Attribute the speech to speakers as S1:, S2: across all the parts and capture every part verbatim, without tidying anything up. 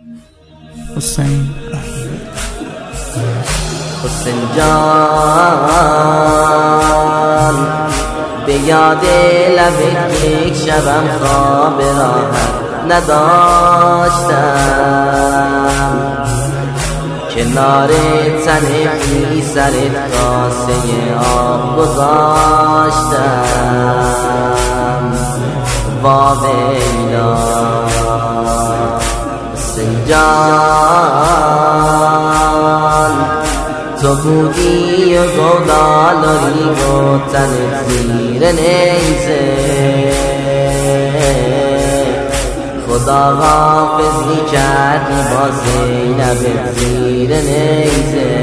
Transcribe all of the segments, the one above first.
S1: حسین
S2: حسین جان به یاد لبت یک شبم خواب راحت نداشتم، کنار تن بی سرت کاسه آب گذاشتم. واویلا حسین جان تو بودی و گودالاری و تنت زیر نیزه، خدا حافظی کردی با زینب زیر نیزه.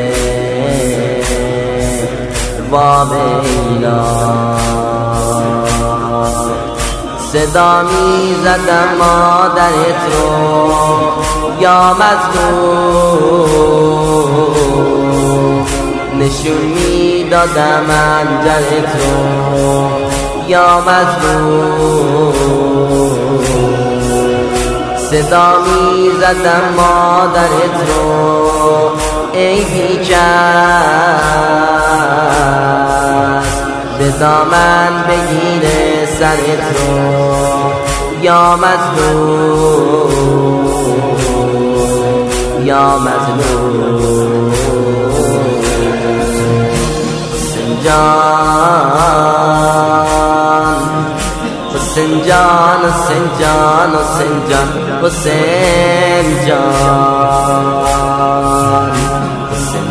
S2: واویلا صدا می زدم مادرت رو یا مظلوم، نشون می دادم انجرت رو یا مظلوم. صدا می زدم مادرت رو ای بیکس، به دامن بگیره سرت رو یا مظلوم یا مظلوم. حسین جان حسین جان حسین جان حسین جان حسین جان حسین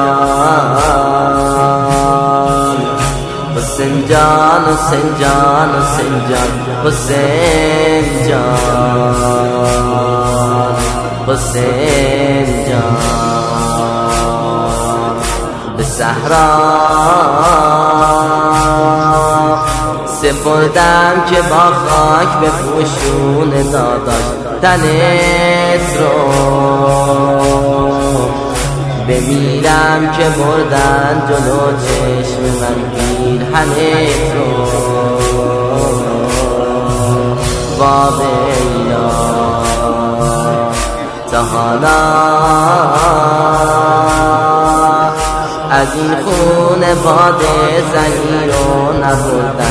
S2: جان حسین جان حسین جان حسین جان حسین جان حسین جان به صحرا سپردم که با خاک به پوشون داداش تنت رو، بمیرم که بردن جلو چشم من پیرهنت رو. واویلا تا حالا از این خونه باد زنی رو نبردن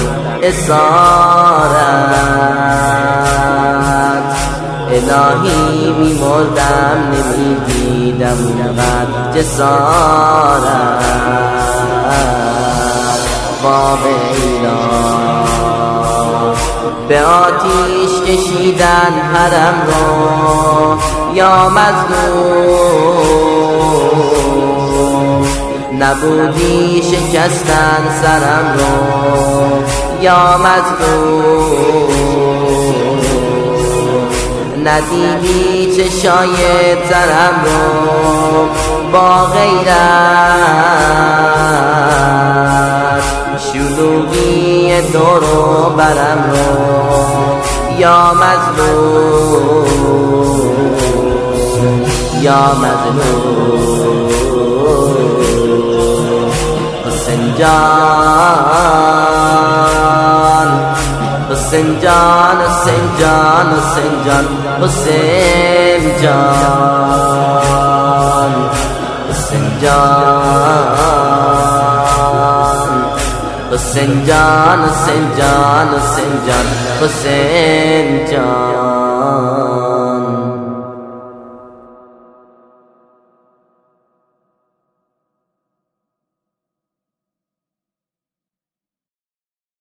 S2: اسارت، الهی می مردم نمی دیدم اونقدر جسارت. واویلا به آتیش کشیدن حرم رو یا مظلوم، نبودی شکستن سرم رو یا مظلوم، ندیدی چشای ترم رو با غیرت، شلوغی دور و برم رو یا مظلوم یا مظلوم. حسین جان حسین جان حسین جان حسین جان حسین جان حسین جان حسین جان حسین جان حسین جان حسین جان